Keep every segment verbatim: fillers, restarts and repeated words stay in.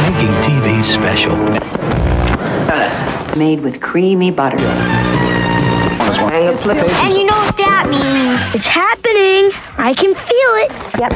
Making T V special. Made with creamy butter. And you know what that means? It's happening. I can feel it. Yep.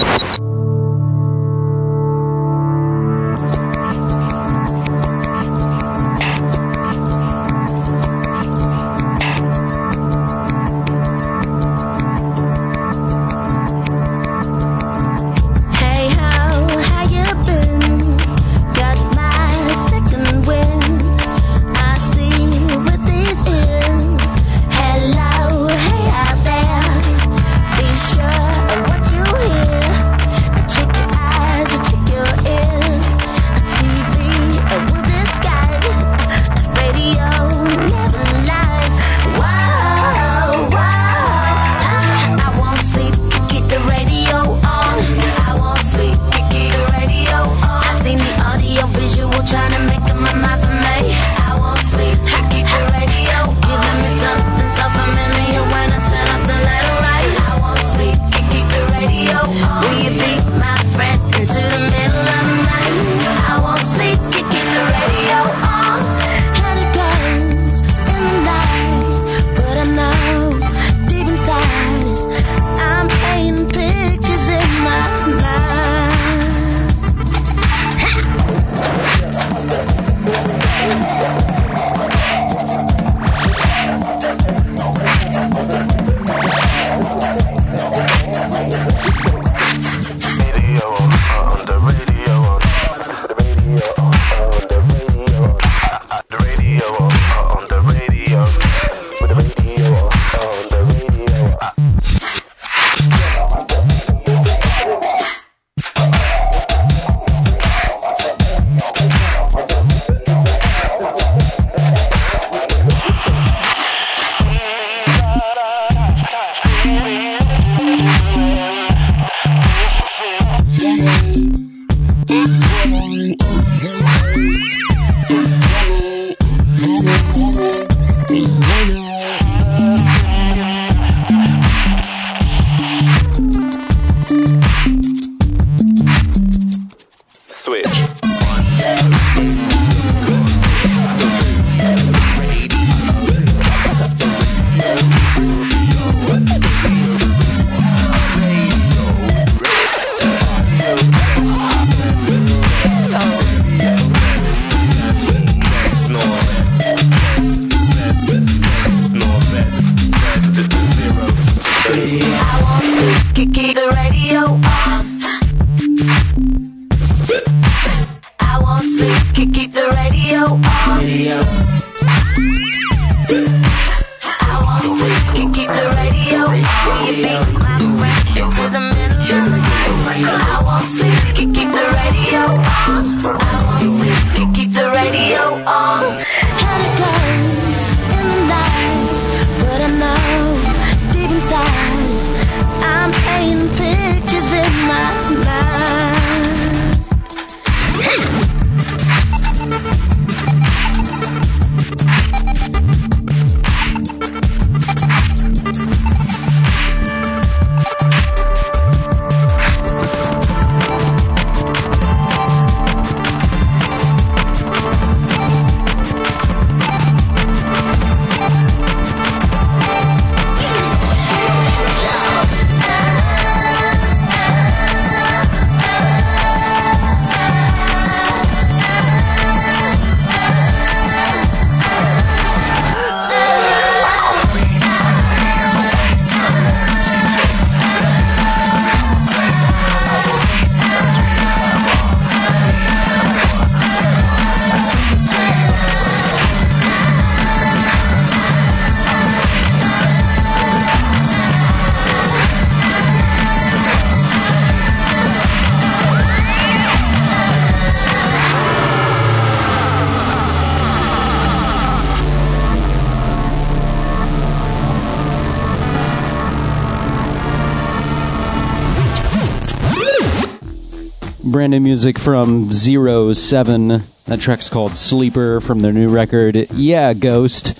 Brand new music from Zero Seven. That track's called Sleeper from their new record, Yeah, Ghost.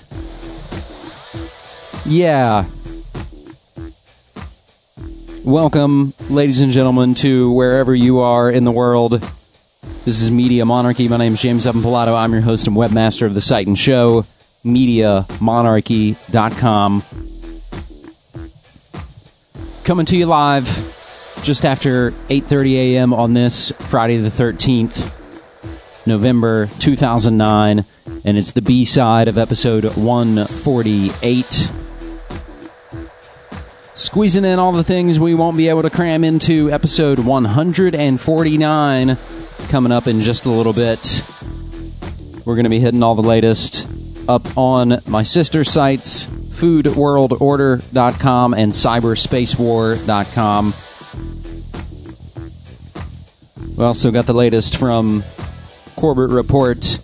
Yeah. Welcome, ladies and gentlemen, to wherever you are in the world. This is Media Monarchy. My name is James Evan Pilato. I'm your host and webmaster of the site and show, media monarchy dot com. Coming to you live just after eight thirty a.m. on this Friday the thirteenth, November two thousand nine, and it's the B-side of episode one forty-eight. Squeezing in all the things we won't be able to cram into episode one forty-nine coming up in just a little bit. We're going to be hitting all the latest up on my sister sites, food world order dot com and cyberspace war dot com. We also got the latest from Corbett Report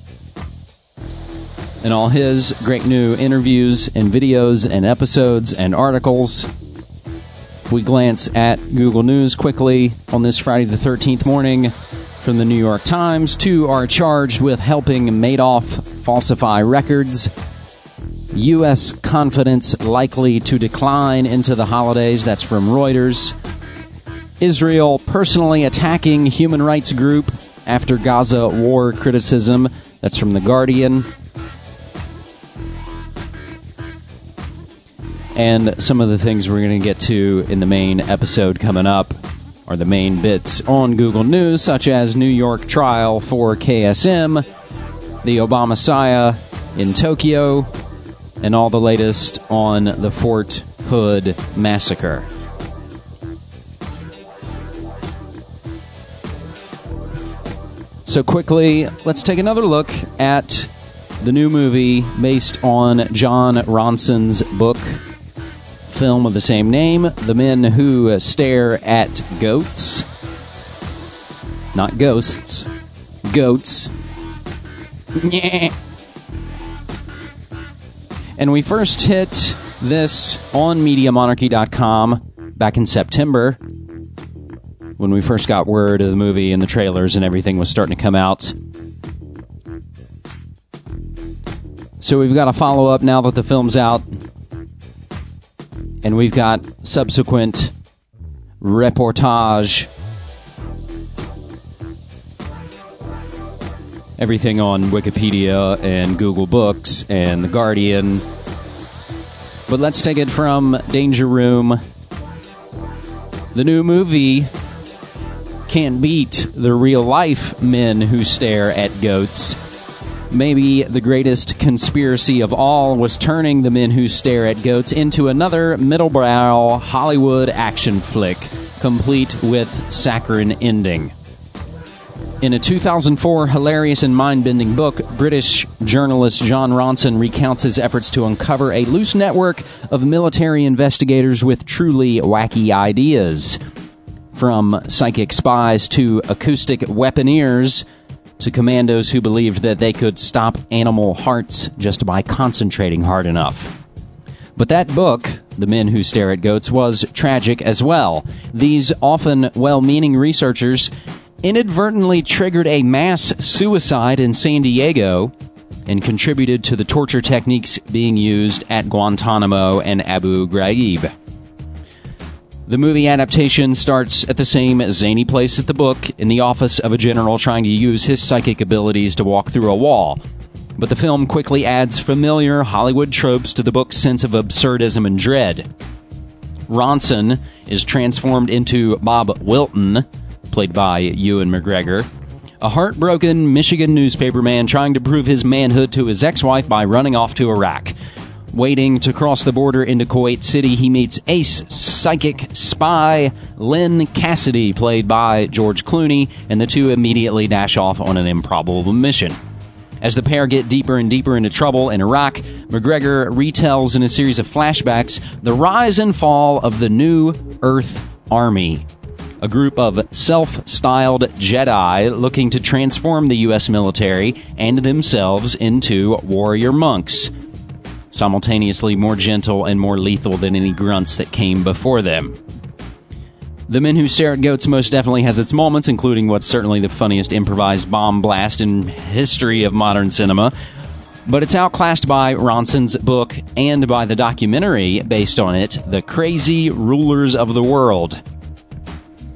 and all his great new interviews and videos and episodes and articles. We glance at Google News quickly on this Friday the thirteenth morning from the New York Times. Two are charged with helping Madoff falsify records. U S confidence likely to decline into the holidays. That's from Reuters. Israel personally attacking human rights group after Gaza war criticism. That's from The Guardian. And some of the things we're going to get to in the main episode coming up are the main bits on Google News, such as New York trial for K S M, the Obama Messiah in Tokyo, and all the latest on the Fort Hood massacre. So quickly, let's take another look at the new movie based on Jon Ronson's book, film of the same name, The Men Who Stare at Goats. Not ghosts. Goats. And we first hit this on media monarchy dot com back in September when we first got word of the movie and the trailers and everything was starting to come out. So we've got a follow-up now that the film's out. And we've got subsequent reportage. Everything on Wikipedia and Google Books and The Guardian. But let's take it from Danger Room. The new movie can't beat the real-life Men Who Stare at Goats. Maybe the greatest conspiracy of all was turning The Men Who Stare at Goats into another middle-brow Hollywood action flick, complete with saccharine ending. In a two thousand four hilarious and mind-bending book, British journalist Jon Ronson recounts his efforts to uncover a loose network of military investigators with truly wacky ideas. From psychic spies to acoustic weaponeers, to commandos who believed that they could stop animal hearts just by concentrating hard enough. But that book, The Men Who Stare at Goats, was tragic as well. These often well-meaning researchers inadvertently triggered a mass suicide in San Diego and contributed to the torture techniques being used at Guantanamo and Abu Ghraib. The movie adaptation starts at the same zany place as the book, in the office of a general trying to use his psychic abilities to walk through a wall. But the film quickly adds familiar Hollywood tropes to the book's sense of absurdism and dread. Ronson is transformed into Bob Wilton, played by Ewan McGregor, a heartbroken Michigan newspaperman trying to prove his manhood to his ex-wife by running off to Iraq. Waiting to cross the border into Kuwait City, he meets ace psychic spy Lynn Cassidy, played by George Clooney, and the two immediately dash off on an improbable mission. As the pair get deeper and deeper into trouble in Iraq, McGregor retells in a series of flashbacks the rise and fall of the New Earth Army, a group of self-styled Jedi looking to transform the U S military and themselves into warrior monks, simultaneously more gentle and more lethal than any grunts that came before them. The Men Who Stare at Goats most definitely has its moments, including what's certainly the funniest improvised bomb blast in history of modern cinema, but it's outclassed by Ronson's book and by the documentary based on it, The Crazy Rulers of the World.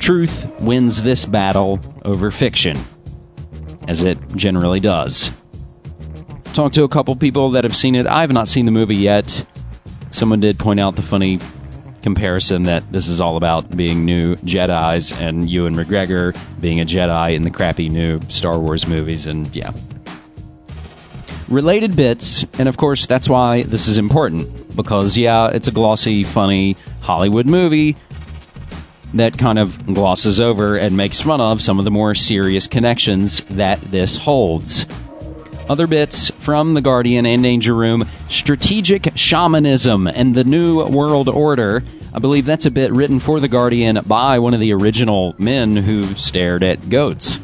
truth wins this battle over fiction, as it generally does. Talked to a couple people that have seen it. I have not seen the movie yet. Someone did point out the funny comparison that this is all about being new Jedis and Ewan McGregor being a Jedi in the crappy new Star Wars movies, and yeah. Related bits, and of course that's why this is important, because yeah, it's a glossy, funny Hollywood movie that kind of glosses over and makes fun of some of the more serious connections that this holds. Other bits from The Guardian and Danger Room: strategic shamanism and the New World Order. I believe that's a bit written for The Guardian by one of the original men who stared at goats.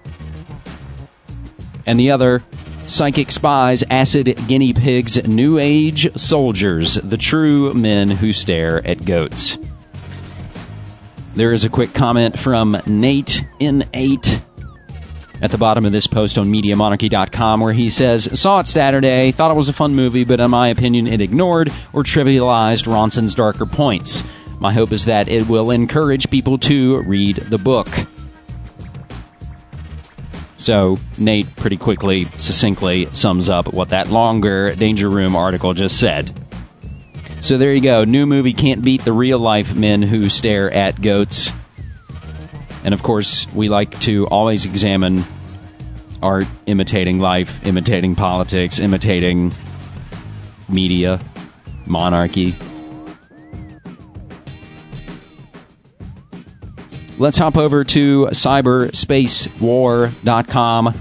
And the other: psychic spies, acid guinea pigs, New Age soldiers, the true men who stare at goats. There is a quick comment from Nate in eight at the bottom of this post on media monarchy dot com, where he says, "Saw it Saturday, thought it was a fun movie, but in my opinion it ignored or trivialized Ronson's darker points. My hope is that it will encourage people to read the book." So, Nate pretty quickly, succinctly sums up what that longer Danger Room article just said. So there you go. New movie can't beat the real-life men who stare at goats. And of course, we like to always examine art imitating life, imitating politics, imitating media, monarchy. Let's hop over to cyber space war dot com,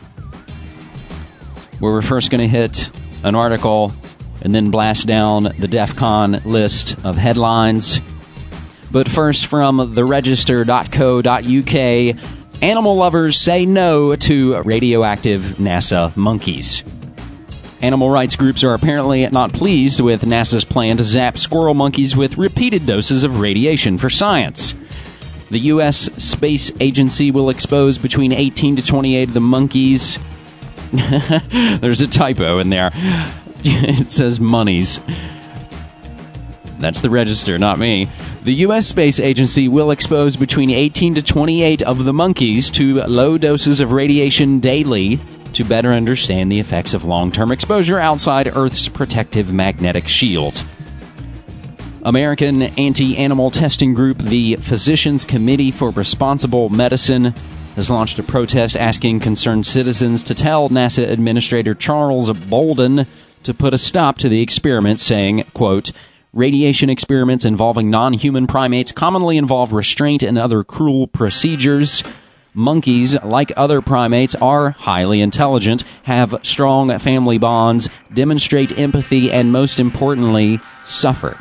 where we're first going to hit an article and then blast down the DEF CON list of headlines. But first, from the register dot co dot U K, animal lovers say no to radioactive NASA monkeys. Animal rights groups are apparently not pleased with NASA's plan to zap squirrel monkeys with repeated doses of radiation for science. The U S Space Agency will expose between eighteen to twenty-eight of the monkeys. There's a typo in there. It says monies. That's the register, not me. The U S Space Agency will expose between eighteen to twenty-eight of the monkeys to low doses of radiation daily to better understand the effects of long-term exposure outside Earth's protective magnetic shield. American anti-animal testing group, the Physicians Committee for Responsible Medicine, has launched a protest asking concerned citizens to tell NASA Administrator Charles Bolden to put a stop to the experiment, saying, quote, "Radiation experiments involving non-human primates commonly involve restraint and other cruel procedures. Monkeys, like other primates, are highly intelligent, have strong family bonds, demonstrate empathy, and most importantly, suffer."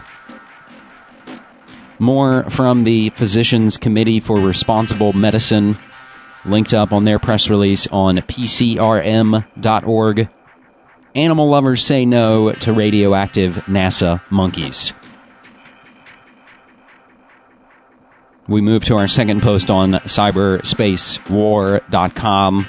More from the Physicians Committee for Responsible Medicine, linked up on their press release on P C R M dot org. Animal lovers say no to radioactive NASA monkeys. We move to our second post on cyber space war dot com.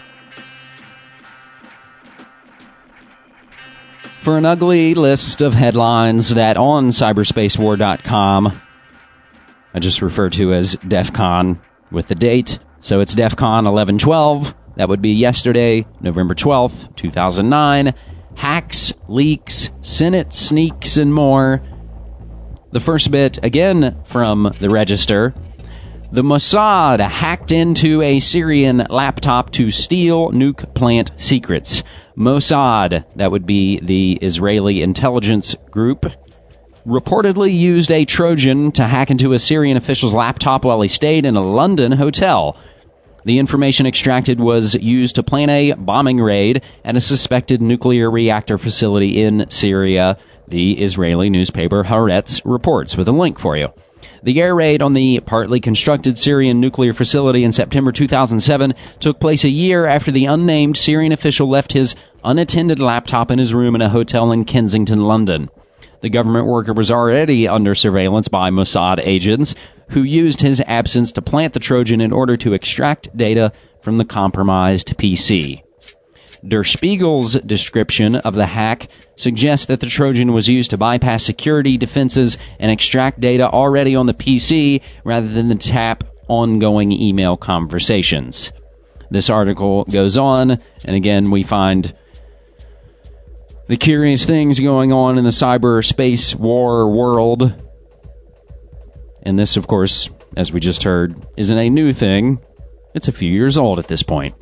For an ugly list of headlines that on cyber space war dot com I just refer to as DEF CON with the date. So it's DEF CON eleven twelve. That would be yesterday, November twelfth, two thousand nine. Hacks, leaks, Senate sneaks, and more. The first bit, again from the Register. The Mossad hacked into a Syrian laptop to steal nuke plant secrets. Mossad, that would be the Israeli intelligence group, reportedly used a Trojan to hack into a Syrian official's laptop while he stayed in a London hotel. The information extracted was used to plan a bombing raid at a suspected nuclear reactor facility in Syria, the Israeli newspaper Haaretz reports, with a link for you. The air raid on the partly constructed Syrian nuclear facility in September two thousand seven took place a year after the unnamed Syrian official left his unattended laptop in his room in a hotel in Kensington, London. The government worker was already under surveillance by Mossad agents, who used his absence to plant the Trojan in order to extract data from the compromised P C. Der Spiegel's description of the hack suggests that the Trojan was used to bypass security defenses and extract data already on the P C rather than to tap ongoing email conversations. This article goes on, and again, we find the curious things going on in the cyberspace war world. And this, of course, as we just heard, isn't a new thing. It's a few years old at this point.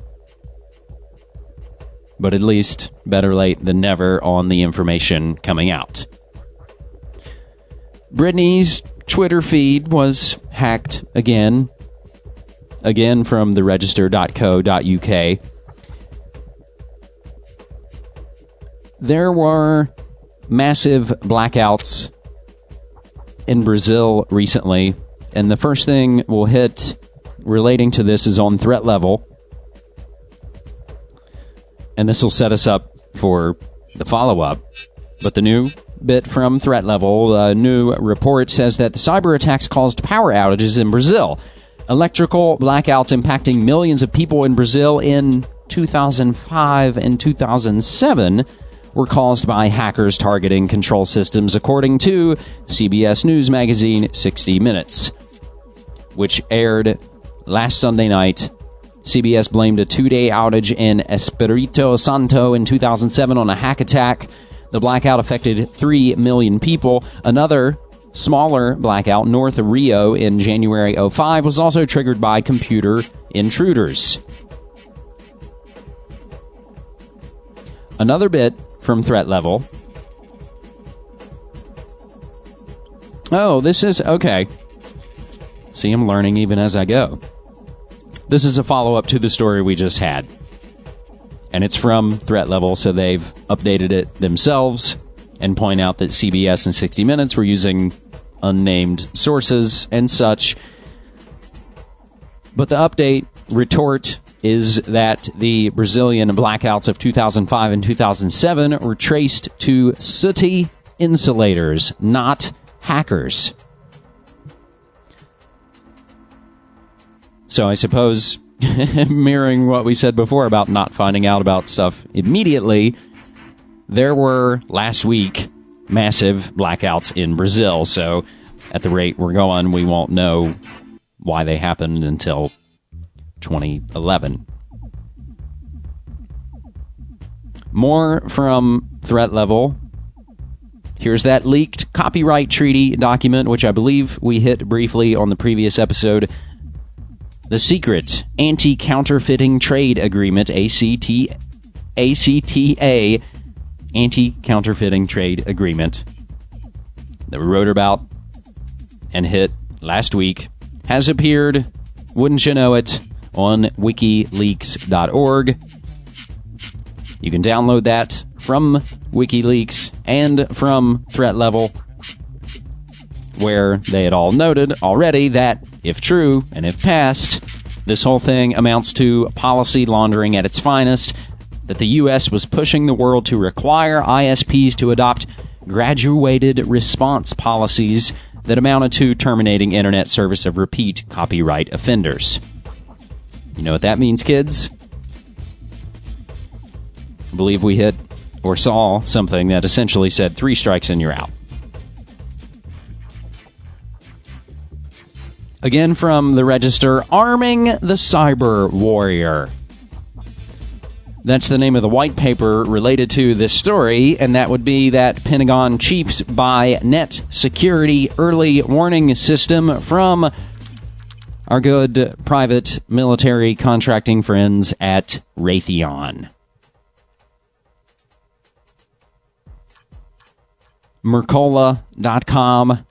But at least better late than never on the information coming out. Britney's Twitter feed was hacked again. Again from the register dot co dot U K. There were massive blackouts in Brazil recently, and the first thing we'll hit relating to this is on threat level. And this will set us up for the follow-up. But the new bit from threat level, a new report says that the cyber attacks caused power outages in Brazil. Electrical blackouts impacting millions of people in Brazil in two thousand five and two thousand seven were caused by hackers targeting control systems, according to C B S News magazine sixty minutes, which aired last Sunday night. C B S blamed a two-day outage in Espírito Santo in two thousand seven on a hack attack. The blackout affected three million people. Another smaller blackout north of Rio in January oh five was also triggered by computer intruders. Another bit from threat level. Oh, this is... okay. See, I'm learning even as I go. This is a follow-up to the story we just had. And it's from threat level, so they've updated it themselves and point out that C B S and sixty minutes were using unnamed sources and such. But the update retort is that the Brazilian blackouts of two thousand five and two thousand seven were traced to sooty insulators, not hackers. So I suppose, mirroring what we said before about not finding out about stuff immediately, there were, last week, massive blackouts in Brazil. So at the rate we're going, we won't know why they happened until twenty eleven. More from threat level. Here's that leaked copyright treaty document, which I believe we hit briefly on the previous episode. The secret Anti-Counterfeiting Trade Agreement, A C T, A C T A, Anti-Counterfeiting Trade Agreement, that we wrote about and hit last week, has appeared, wouldn't you know it, on wikileaks dot org. You can download that from WikiLeaks and from Threat Level, where they had all noted already that, if true, and if passed, this whole thing amounts to policy laundering at its finest, that the U S was pushing the world to require I S Ps to adopt graduated response policies that amounted to terminating internet service of repeat copyright offenders. You know what that means, kids? I believe we hit or saw something that essentially said three strikes and you're out. Again from the Register, Arming the Cyber Warrior. That's the name of the white paper related to this story, and that would be that Pentagon Chiefs Buy Net Security Early Warning System from our good private military contracting friends at Raytheon. Mercola dot com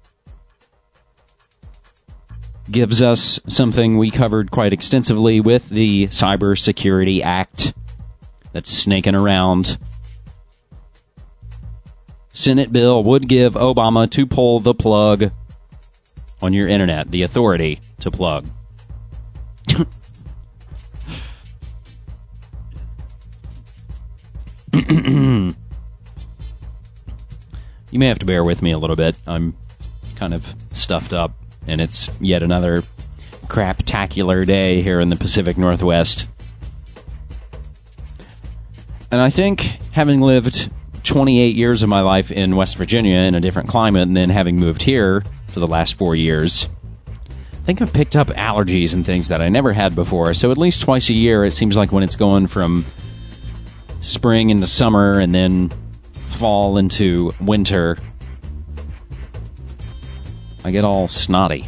gives us something we covered quite extensively with the Cybersecurity Act that's snaking around. Senate bill would give Obama to pull the plug on your internet, the authority to plug. You may have to bear with me a little bit. I'm kind of stuffed up, and it's yet another craptacular day here in the Pacific Northwest. And I think, having lived twenty-eight years of my life in West Virginia in a different climate, and then having moved here for the last four years, think I've picked up allergies and things that I never had before. So at least twice a year, it seems like when it's going from spring into summer and then fall into winter, I get all snotty.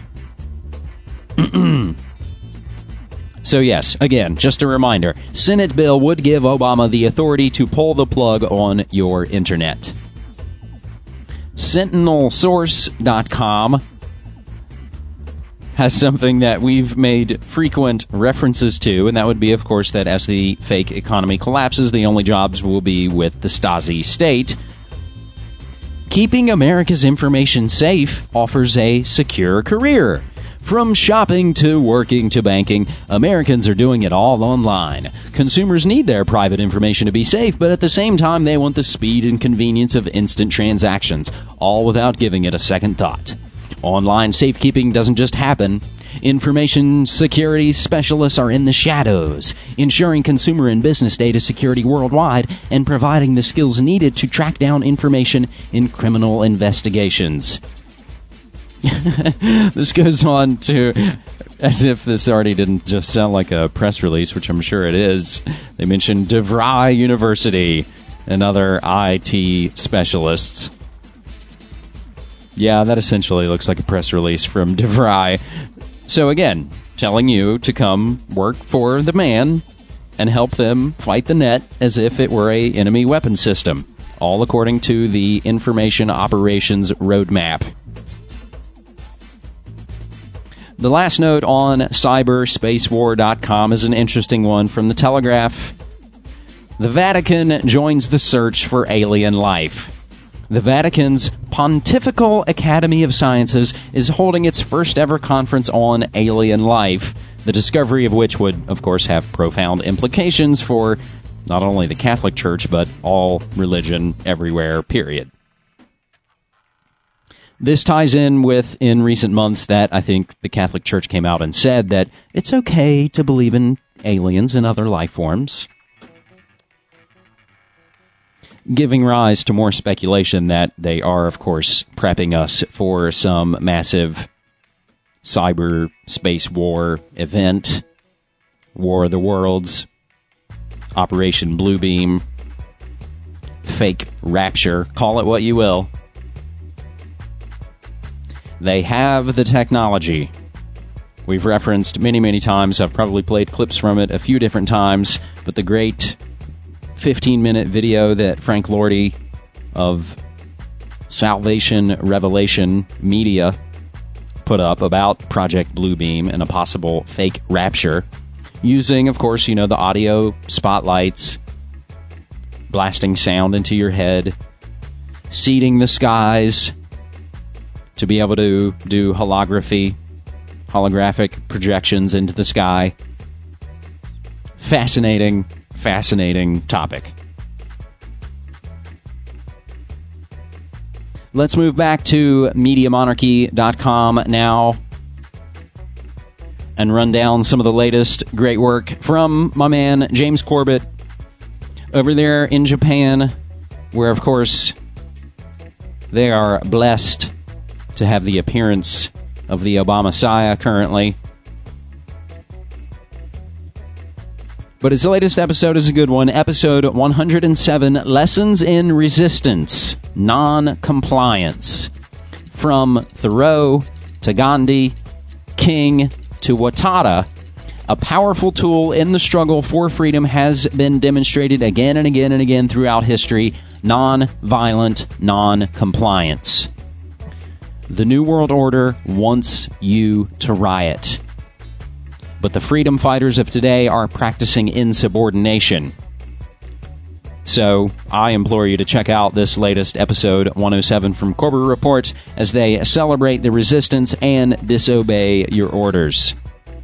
So yes, again, just a reminder, Senate bill would give Obama the authority to pull the plug on your internet. Sentinel Source dot com has something that we've made frequent references to, and that would be, of course, that as the fake economy collapses, the only jobs will be with the Stasi state. Keeping America's information safe offers a secure career. From shopping to working to banking, Americans are doing it all online. Consumers need their private information to be safe, but at the same time, they want the speed and convenience of instant transactions, all without giving it a second thought. Online safekeeping doesn't just happen. Information security specialists are in the shadows, ensuring consumer and business data security worldwide and providing the skills needed to track down information in criminal investigations. This goes on to, as if this already didn't just sound like a press release, which I'm sure it is. They mentioned DeVry University and other I T specialists. Yeah, that essentially looks like a press release from DeVry. So again, telling you to come work for the man and help them fight the net as if it were a enemy weapon system, all according to the Information Operations Roadmap. The last note on cyber space war dot com is an interesting one from the Telegraph. The Vatican joins the search for alien life. The Vatican's Pontifical Academy of Sciences is holding its first ever conference on alien life, the discovery of which would, of course, have profound implications for not only the Catholic Church, but all religion everywhere, period. This ties in with, in recent months, that I think the Catholic Church came out and said that it's okay to believe in aliens and other life forms, giving rise to more speculation that they are, of course, prepping us for some massive cyber space war event, War of the Worlds, Operation Bluebeam, fake rapture, call it what you will. They have the technology. We've referenced many, many times. I've probably played clips from it a few different times, but the great fifteen-minute video that Frank Lordy of Salvation Revelation Media put up about Project Bluebeam and a possible fake rapture, using, of course, you know, the audio spotlights, blasting sound into your head, seeding the skies to be able to do holography, holographic projections into the sky. Fascinating, fascinating topic. Let's move back to Media Monarchy dot com now and run down some of the latest great work from my man James Corbett over there in Japan, where, of course, they are blessed to have the appearance of the Obama-Messiah currently. But his latest episode is a good one. Episode one hundred seven, Lessons in Resistance, Non-Compliance. From Thoreau to Gandhi, King to Watada, a powerful tool in the struggle for freedom has been demonstrated again and again and again throughout history: non-violent non-compliance. The New World Order wants you to riot. But the freedom fighters of today are practicing insubordination. So, I implore you to check out this latest episode one oh seven from Corbett Report as they celebrate the resistance and disobey your orders.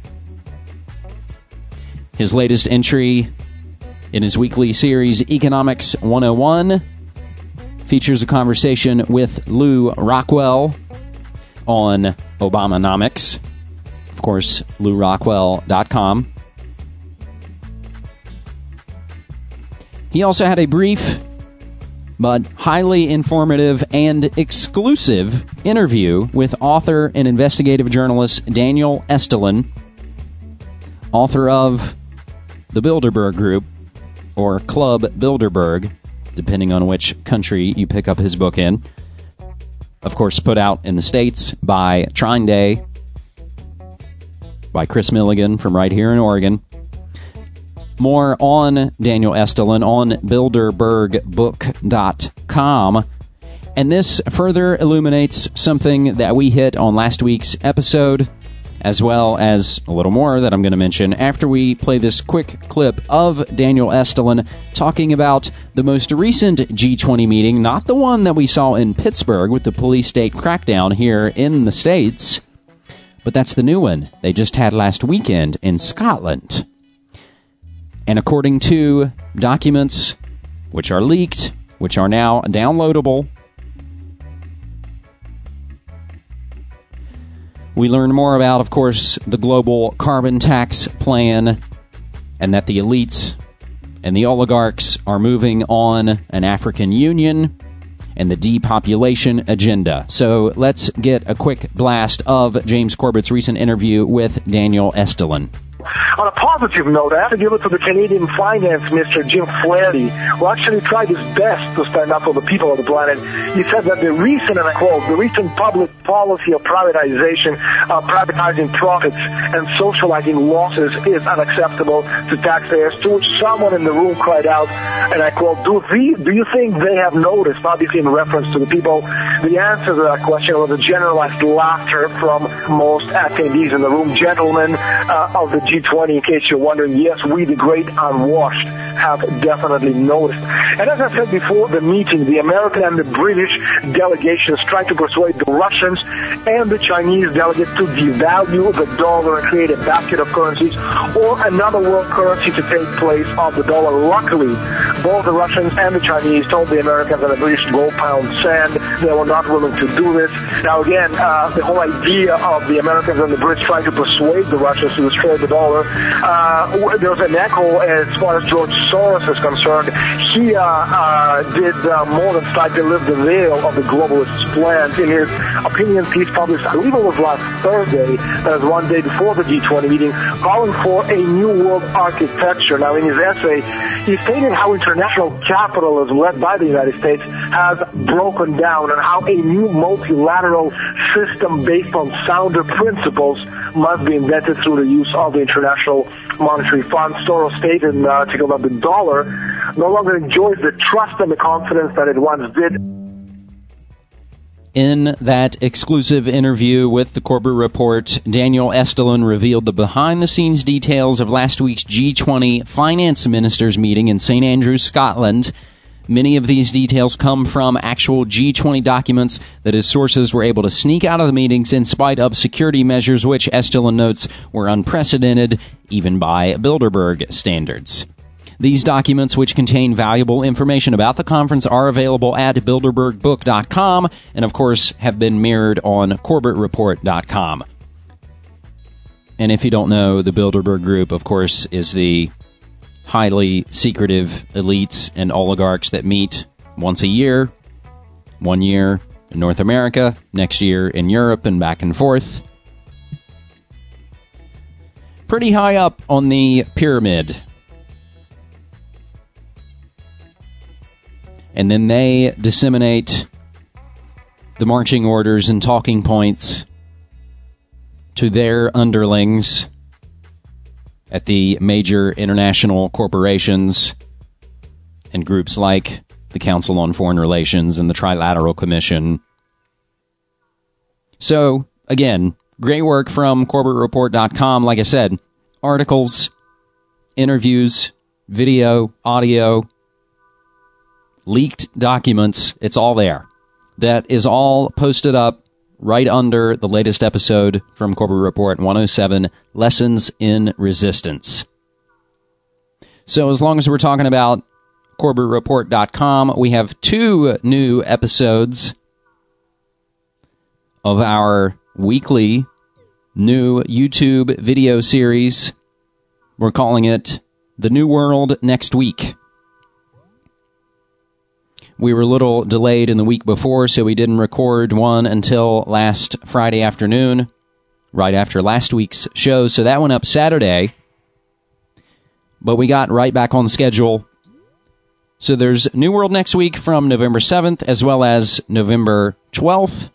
His latest entry in his weekly series, Economics one oh one, features a conversation with Lew Rockwell on Obamonomics. Of course, Lew Rockwell dot com. He also had a brief but highly informative and exclusive interview with author and investigative journalist Daniel Estulin, author of the Bilderberg Group, or Club Bilderberg, depending on which country you pick up his book in. Of course, put out in the States by Trine Day, by Chris Milligan from right here in Oregon. More on Daniel Estulin on bilderberg book dot com. And this further illuminates something that we hit on last week's episode, as well as a little more that I'm going to mention after we play this quick clip of Daniel Estulin talking about the most recent G twenty meeting, not the one that we saw in Pittsburgh with the police state crackdown here in the States, but that's the new one they just had last weekend in Scotland. And according to documents which are leaked, which are now downloadable, we learn more about, of course, the global carbon tax plan, and that the elites and the oligarchs are moving on an African Union and the depopulation agenda. So let's get a quick blast of James Corbett's recent interview with Daniel Estulin. On a positive note, I have to give it to the Canadian finance minister, Jim Flaherty, who actually tried his best to stand up for the people of the planet. He said that the recent, and I quote, the recent public policy of privatization, uh, privatizing profits and socializing losses is unacceptable to taxpayers, to which someone in the room cried out, and I quote, do, the, do you think they have noticed, obviously in reference to the people? The answer to that question was a generalized laughter from most attendees in the room. Gentlemen uh, of the G twenty, in case you're wondering, yes, we, the great unwashed, have definitely noticed. And as I said before the meeting, the American and the British delegations tried to persuade the Russians and the Chinese delegates to devalue the dollar and create a basket of currencies or another world currency to take place of the dollar. Luckily, both the Russians and the Chinese told the Americans and the British to go pound sand. They were not willing to do this. Now again, uh, the whole idea of the Americans and the Brits trying to persuade the Russians to destroy the dollar, uh, there's an echo as far as George Soros is concerned. He uh, uh, did uh, more than slightly lift the veil of the globalist plans in his opinion piece published, I believe it was last Thursday, that was one day before the G twenty meeting, calling for a new world architecture. Now in his essay, he stated how international capitalism led by the United States has broken down and how a new multilateral system based on sounder principles must be invented through the use of the International Monetary Fund. Soros stated in an article that the dollar no longer enjoys the trust and the confidence that it once did. In that exclusive interview with the Corbett Report, Daniel Estulin revealed the behind-the-scenes details of last week's G twenty finance ministers meeting in Saint Andrews, Scotland. Many of these details come from actual G twenty documents that his sources were able to sneak out of the meetings in spite of security measures, which Estulin notes were unprecedented, even by Bilderberg standards. These documents, which contain valuable information about the conference, are available at bilderberg book dot com and, of course, have been mirrored on corbett report dot com. And if you don't know, the Bilderberg Group, of course, is the highly secretive elites and oligarchs that meet once a year, one year in North America, next year in Europe, and back and forth. Pretty high up on the pyramid. And then they disseminate the marching orders and talking points to their underlings at the major international corporations and groups like the Council on Foreign Relations and the Trilateral Commission. So, again, great work from corbett report dot com. Like I said, articles, interviews, video, audio, leaked documents, it's all there. That is all posted up right under the latest episode from Corbett Report one oh seven, Lessons in Resistance. So as long as we're talking about corbett report dot com, we have two new episodes of our weekly new YouTube video series. We're calling it The New World Next Week. We were a little delayed in the week before, so we didn't record one until last Friday afternoon, right after last week's show. So that went up Saturday. But we got right back on schedule. So there's New World next week from November seventh as well as November twelfth.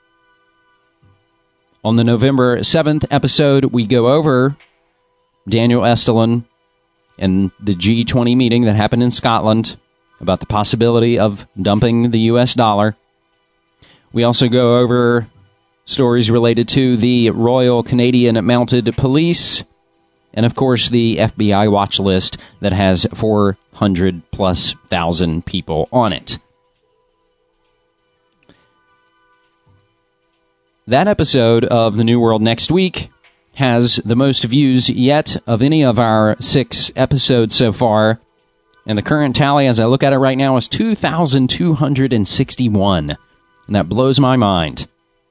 On the November seventh episode, we go over Daniel Estulin and the G twenty meeting that happened in Scotland about the possibility of dumping the U S dollar. We also go over stories related to the Royal Canadian Mounted Police and, of course, the F B I watch list that has four hundred plus thousand people on it. That episode of The New World Next Week has the most views yet of any of our six episodes so far. And the current tally, as I look at it right now, is two thousand two hundred sixty-one. And that blows my mind.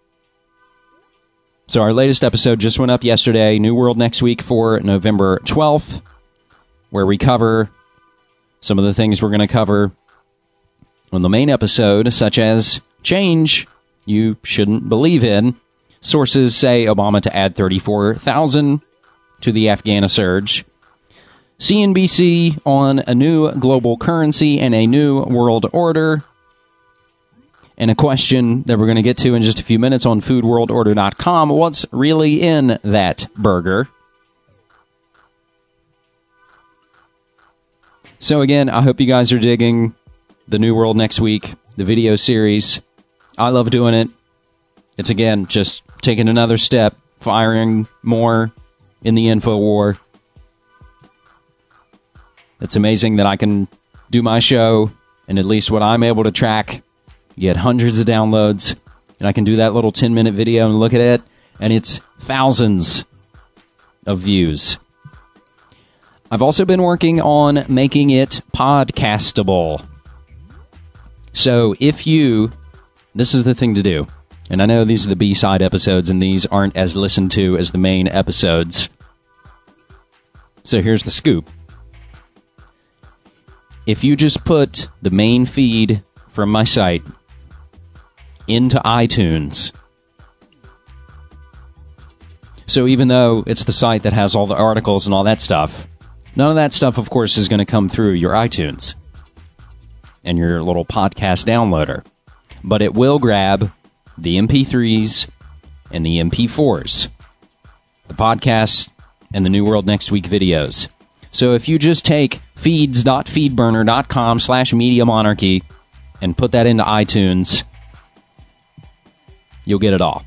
So our latest episode just went up yesterday, New World Next Week for November twelfth, where we cover some of the things we're going to cover on the main episode, such as change you shouldn't believe in. Sources say Obama to add thirty-four thousand to the Afghana surge. C N B C on a new global currency and a new world order. And a question that we're going to get to in just a few minutes on food world order dot com. What's really in that burger? So again, I hope you guys are digging the New World Next Week, the video series. I love doing it. It's, again, just taking another step, firing more in the info war. It's amazing that I can do my show, and at least what I'm able to track, get hundreds of downloads, and I can do that little ten-minute video and look at it, and it's thousands of views. I've also been working on making it podcastable. So if you... This is the thing to do. And I know these are the B-side episodes, and these aren't as listened to as the main episodes. So here's the scoop. If you just put the main feed from my site into iTunes, so even though it's the site that has all the articles and all that stuff, none of that stuff, of course, is going to come through your iTunes and your little podcast downloader. But it will grab the M P threes and the M P fours, the podcasts, and the New World Next Week videos. So if you just take feeds.feedburner.com slash Media Monarchy and put that into iTunes, you'll get it all.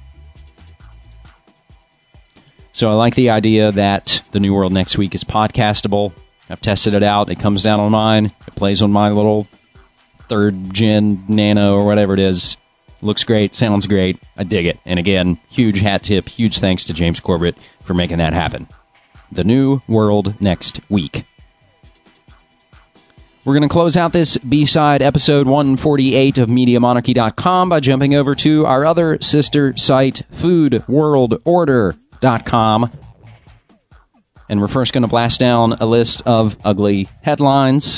So I like the idea that the New World Next Week is podcastable. I've tested it out. It comes down on mine. It plays on my little third gen Nano or whatever it is. Looks great. Sounds great. I dig it. And again, huge hat tip. Huge thanks to James Corbett for making that happen. The New World Next Week. We're going to close out this B-side episode one forty-eight of Media Monarchy dot com by jumping over to our other sister site, food world order dot com. And we're first going to blast down a list of ugly headlines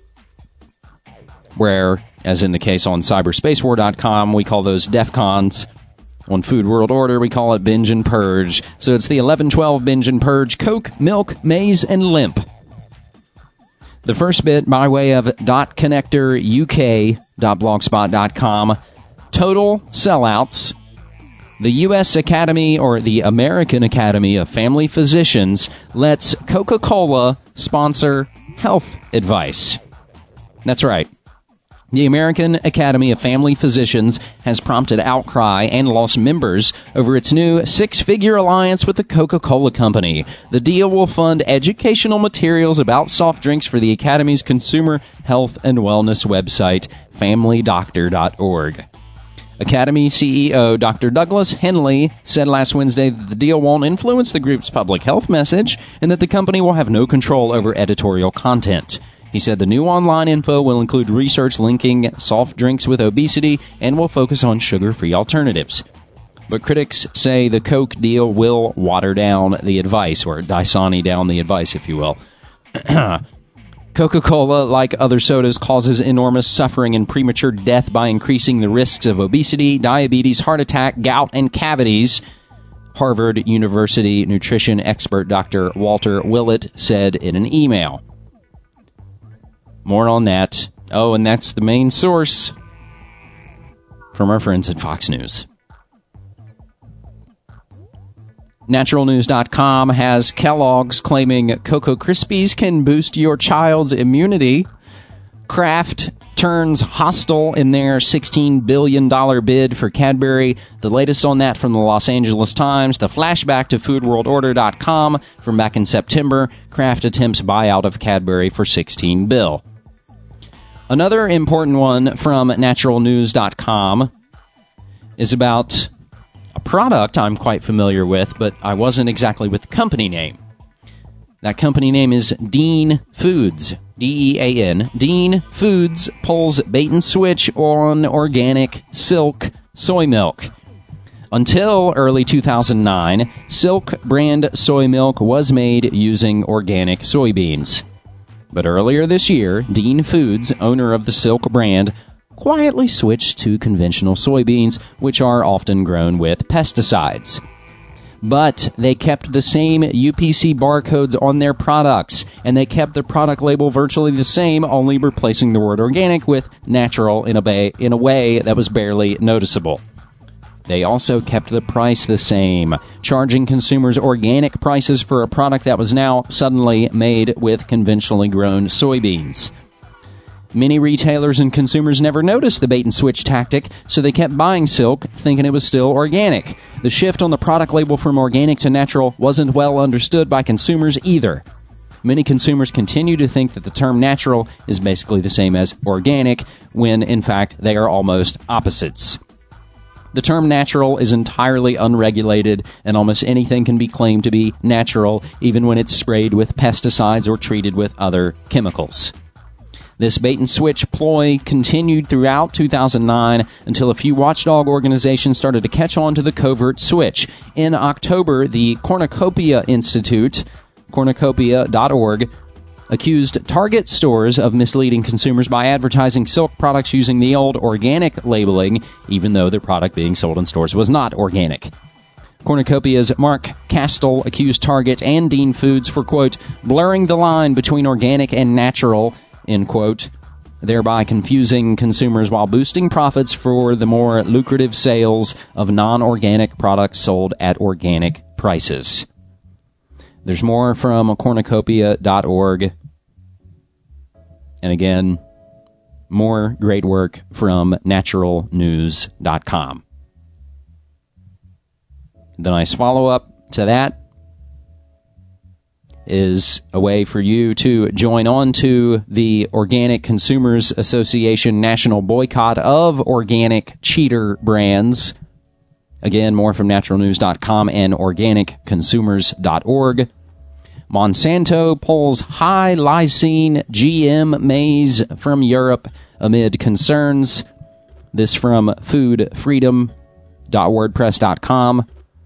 where, as in the case on cyberspace war dot com, we call those DEFCONs. On Food World Order, we call it Binge and Purge. So it's the eleven twelve Binge and Purge, Coke, Milk, Maize, and Limp. The first bit by way of .connector U K dot blogspot dot com. Total sellouts. The U S Academy, or the American Academy of Family Physicians, lets Coca-Cola sponsor health advice. That's right. The American Academy of Family Physicians has prompted outcry and lost members over its new six-figure alliance with the Coca-Cola Company. The deal will fund educational materials about soft drinks for the Academy's consumer health and wellness website, family doctor dot org. Academy C E O Doctor Douglas Henley said last Wednesday that the deal won't influence the group's public health message and that the company will have no control over editorial content. He said the new online info will include research linking soft drinks with obesity and will focus on sugar-free alternatives. But critics say the Coke deal will water down the advice, or Dasani down the advice, if you will. Coca-Cola, like other sodas, causes enormous suffering and premature death by increasing the risks of obesity, diabetes, heart attack, gout, and cavities. Harvard University nutrition expert Doctor Walter Willett said in an email. More on that. Oh, and that's the main source from our friends at Fox News. Natural News dot com has Kellogg's claiming Cocoa Krispies can boost your child's immunity. Kraft turns hostile in their sixteen billion dollars bid for Cadbury. The latest on that from the Los Angeles Times. The flashback to Food World Order dot com from back in September. Kraft attempts buyout of Cadbury for sixteen billion dollars. Another important one from Natural News dot com is about a product I'm quite familiar with, but I wasn't exactly with the company name. That company name is Dean Foods, D E A N. Dean Foods pulls bait and switch on organic Silk soy milk. Until early two thousand nine, Silk brand soy milk was made using organic soybeans. But earlier this year, Dean Foods, owner of the Silk brand, quietly switched to conventional soybeans, which are often grown with pesticides. But they kept the same U P C barcodes on their products, and they kept the product label virtually the same, only replacing the word organic with natural in a, ba- in a way that was barely noticeable. They also kept the price the same, charging consumers organic prices for a product that was now suddenly made with conventionally grown soybeans. Many retailers and consumers never noticed the bait-and-switch tactic, so they kept buying Silk, thinking it was still organic. The shift on the product label from organic to natural wasn't well understood by consumers either. Many consumers continue to think that the term natural is basically the same as organic, when, in fact, they are almost opposites. The term natural is entirely unregulated, and almost anything can be claimed to be natural, even when it's sprayed with pesticides or treated with other chemicals. This bait-and-switch ploy continued throughout two thousand nine until a few watchdog organizations started to catch on to the covert switch. In October, the Cornucopia Institute, cornucopia dot org, accused Target stores of misleading consumers by advertising Silk products using the old organic labeling, even though the product being sold in stores was not organic. Cornucopia's Mark Castell accused Target and Dean Foods for, quote, blurring the line between organic and natural, end quote, thereby confusing consumers while boosting profits for the more lucrative sales of non-organic products sold at organic prices. There's more from cornucopia dot org. And again, more great work from natural news dot com. The nice follow-up to that is a way for you to join on to the Organic Consumers Association national boycott of organic cheater brands. Again, more from natural news dot com and organic consumers dot org. Monsanto pulls high lysine G M maize from Europe amid concerns. This from food freedom dot wordpress dot com.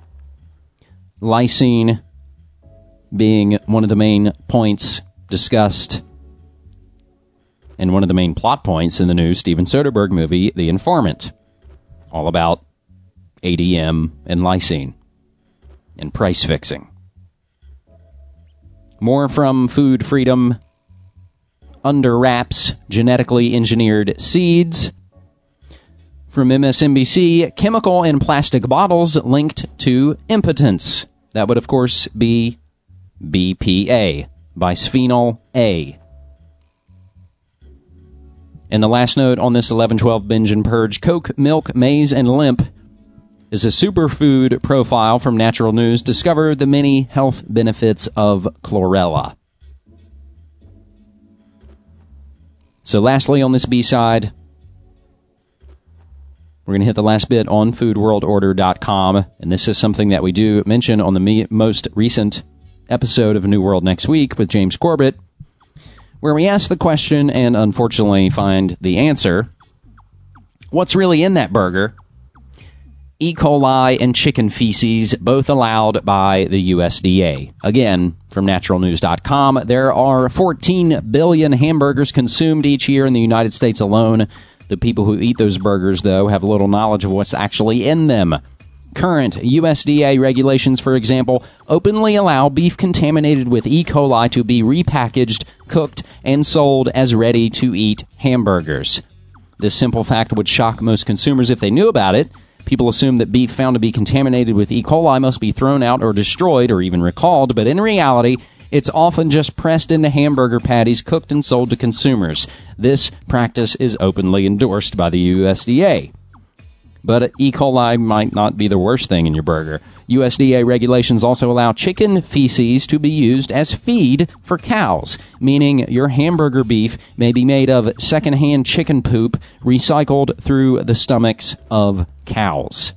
Lysine being one of the main points discussed and one of the main plot points in the new Steven Soderbergh movie, The Informant. All about A D M and lysine and price fixing. More from Food Freedom. Under wraps, genetically engineered seeds. From M S N B C, chemical in plastic bottles linked to impotence. That would, of course, be B P A, bisphenol A. And the last note on this eleven twelve Binge and Purge, Coke, Milk, Maize, and Limp is a superfood profile from Natural News. Discover the many health benefits of chlorella. So lastly on this B-side, we're going to hit the last bit on food world order dot com, and this is something that we do mention on the me- most recent episode of New World Next Week with James Corbett, where we ask the question and unfortunately find the answer. What's really in that burger? E. coli, and chicken feces, both allowed by the U S D A. Again, from natural news dot com, there are fourteen billion hamburgers consumed each year in the United States alone. The people who eat those burgers, though, have little knowledge of what's actually in them. Current U S D A regulations, for example, openly allow beef contaminated with E. coli to be repackaged, cooked, and sold as ready-to-eat hamburgers. This simple fact would shock most consumers if they knew about it. People assume that beef found to be contaminated with E. coli must be thrown out or destroyed or even recalled, but in reality, it's often just pressed into hamburger patties, cooked and sold to consumers. This practice is openly endorsed by the U S D A. But E. coli might not be the worst thing in your burger. U S D A regulations also allow chicken feces to be used as feed for cows, meaning your hamburger beef may be made of secondhand chicken poop recycled through the stomachs of cows.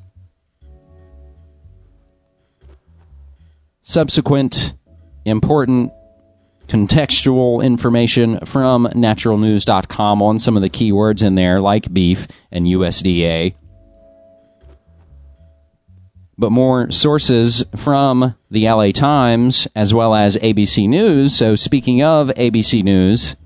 Subsequent important contextual information from natural news dot com on some of the keywords in there, like beef and U S D A. But more sources from the L A Times as well as A B C News. So speaking of A B C News,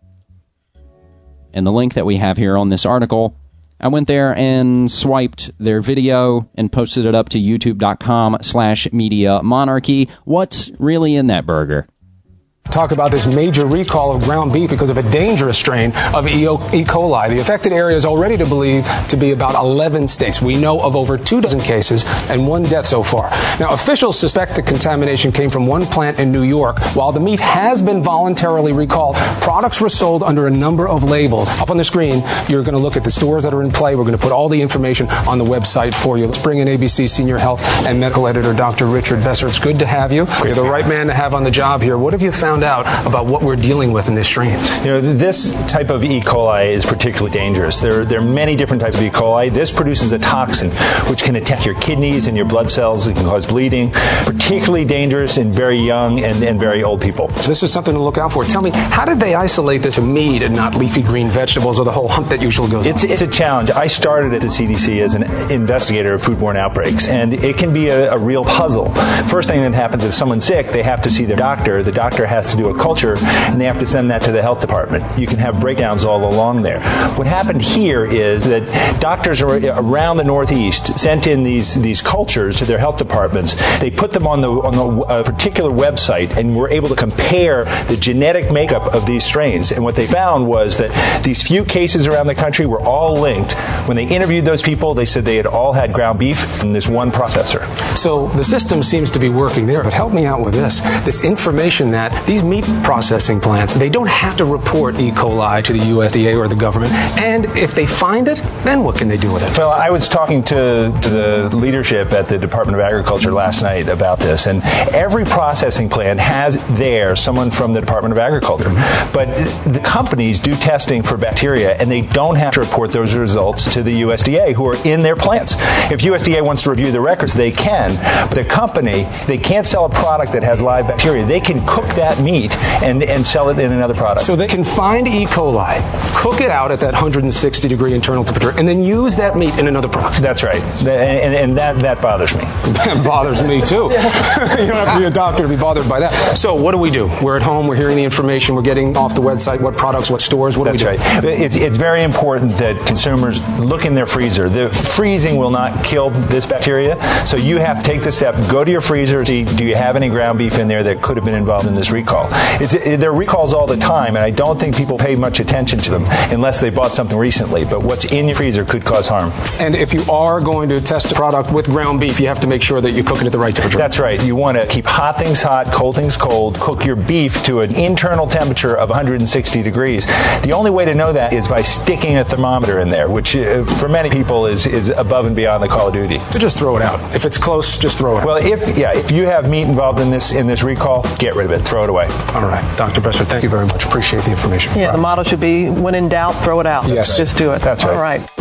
and the link that we have here on this article, I went there and swiped their video and posted it up to youtube dot com slash media monarchy. What's really in that burger? Talk about this major recall of ground beef because of a dangerous strain of E. coli. The affected area is already to believe to be about eleven states. We know of over two dozen cases and one death so far. Now, officials suspect the contamination came from one plant in New York. While the meat has been voluntarily recalled, products were sold under a number of labels. Up on the screen, you're going to look at the stores that are in play. We're going to put all the information on the website for you. Let's bring in A B C Senior Health and Medical Editor Doctor Richard Besser. It's good to have you. You're the right man to have on the job here. What have you found out about what we're dealing with in this strain? You know, this type of E. coli is particularly dangerous. There, there are many different types of E. coli. This produces a toxin which can attack your kidneys and your blood cells. It can cause bleeding. Particularly dangerous in very young and, and very old people. So this is something to look out for. Tell me, how did they isolate this to meat and not leafy green vegetables or the whole hunt that usually goes it's, on? It's a challenge. I started at the C D C as an investigator of foodborne outbreaks, and it can be a, a real puzzle. First thing that happens if someone's sick, they have to see their doctor. The doctor has to do a culture, and they have to send that to the health department. You can have breakdowns all along there. What happened here is that doctors around the Northeast sent in these these cultures to their health departments. They put them on the on the uh, particular website, and were able to compare the genetic makeup of these strains. And what they found was that these few cases around the country were all linked. When they interviewed those people, they said they had all had ground beef from this one processor. So the system seems to be working there, but help me out with this. This information that these meat processing plants, they don't have to report E. coli to the U S D A or the government, and if they find it, then what can they do with it? Well, I was talking to, to the leadership at the Department of Agriculture last night about this, and every processing plant has there someone from the Department of Agriculture. But the companies do testing for bacteria, and they don't have to report those results to the U S D A, who are in their plants. If U S D A wants to review the records, they can, but the company, they can't sell a product that has live bacteria. They can cook that meat and, and sell it in another product. So they can find E. coli, cook it out at that one hundred sixty degree internal temperature, and then use that meat in another product. That's right. And, and that, that bothers me. That bothers me, too. You don't have to be a doctor to be bothered by that. So what do we do? We're at home, we're hearing the information, we're getting off the website, what products, what stores, what do That's we do? That's right. It's, it's very important that consumers look in their freezer. The freezing will not kill this bacteria, so you have to take the step, go to your freezer, see, do you have any ground beef in there that could have been involved in this recall? It's, it, there are recalls all the time, and I don't think people pay much attention to them unless they bought something recently, but what's in your freezer could cause harm. And if you are going to test a product with ground beef, you have to make sure that you cook it at the right temperature. That's right. You want to keep hot things hot, cold things cold, cook your beef to an internal temperature of one hundred sixty degrees. The only way to know that is by sticking a thermometer in there, which uh, for many people is, is above and beyond the call of duty. So just throw it out. If it's close, just throw it out. Well, if yeah, if you have meat involved in this in this recall, get rid of it. Throw it away. All right. Doctor Besser, thank you very much. Appreciate the information. Yeah, the motto should be, when in doubt, throw it out. Yes. Just do it. That's right. All right.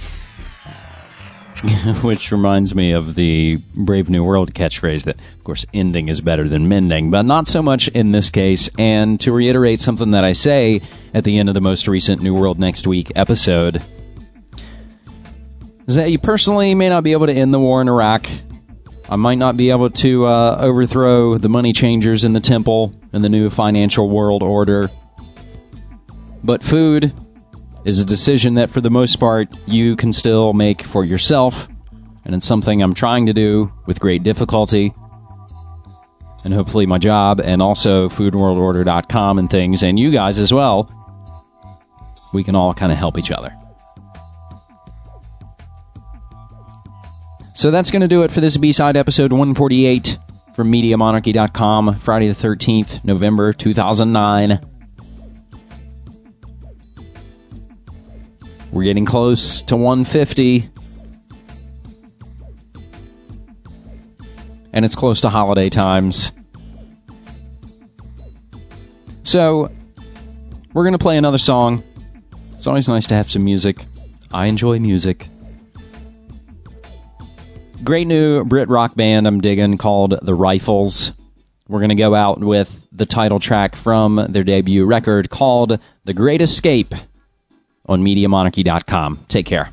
Which reminds me of the Brave New World catchphrase that, of course, ending is better than mending, but not so much in this case. And to reiterate something that I say at the end of the most recent New World Next Week episode, is that you personally may not be able to end the war in Iraq. I might not be able to uh, overthrow the money changers in the temple and the new financial world order. But food is a decision that, for the most part, you can still make for yourself. And it's something I'm trying to do with great difficulty. And hopefully my job, and also food world order dot com and things, and you guys as well, we can all kind of help each other. So that's going to do it for this B-Side episode one forty-eight from Media Monarchy dot com, Friday the thirteenth, November two thousand nine. We're getting close to one fifty. And it's close to holiday times. So, we're going to play another song. It's always nice to have some music. I enjoy music. Great new Brit rock band I'm digging called The Rifles. We're going to go out with the title track from their debut record called The Great Escape on Media Monarchy dot com. Take care.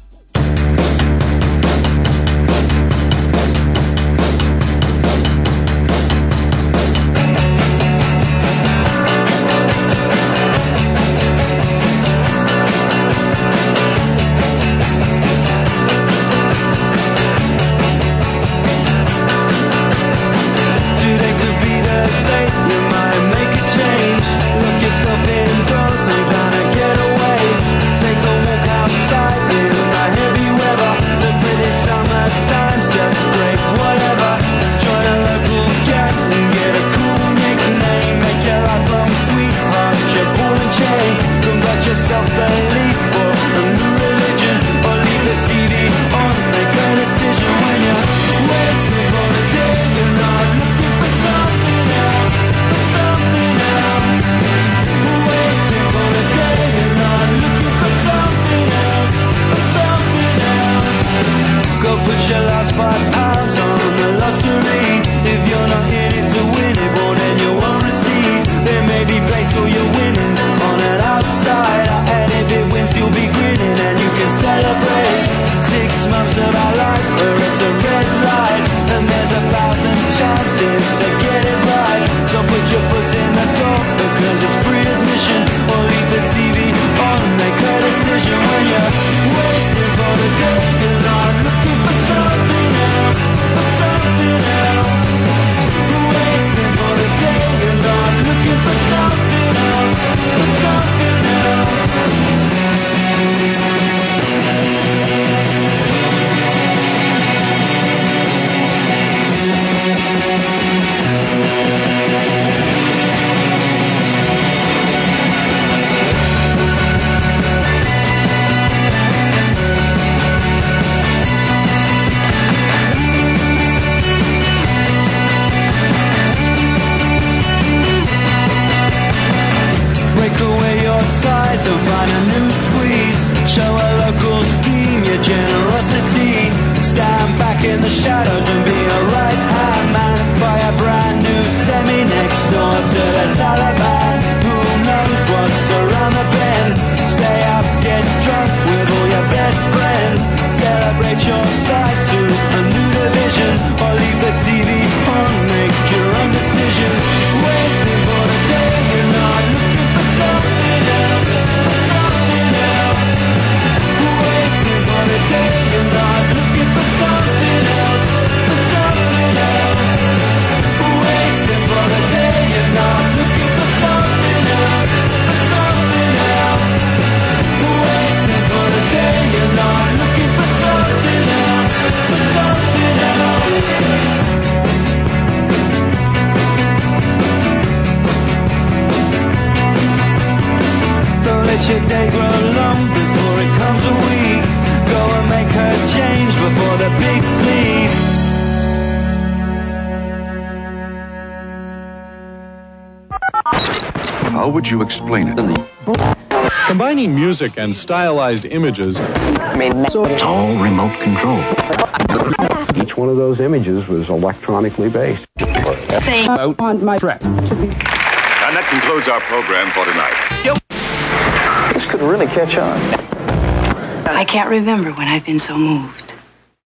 How would you explain it? Combining music and stylized images. It's all remote control. Each one of those images was electronically based. Say out on my track. And that concludes our program for tonight. This could really catch on. I can't remember when I've been so moved.